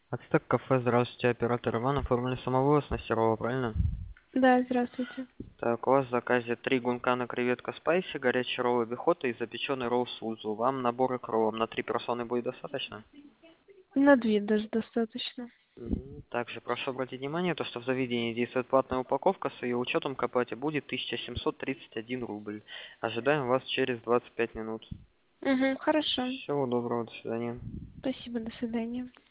Ацтек кафе, здравствуйте, оператор Иван, оформили самовывоз на Серова, правильно? Да, здравствуйте. Так, у вас в заказе 3 гункана креветка спайси, горячий ролл бихота и запеченный ролл сузу. Вам набор икру, на 3 персоны будет достаточно? На 2 даже достаточно. Также прошу обратить внимание, то, что в заведении действует платная упаковка, с ее учетом к оплате будет 1731 рубль. Ожидаем вас через 25 минут. Угу, хорошо. Всего доброго, до свидания. Спасибо, до свидания.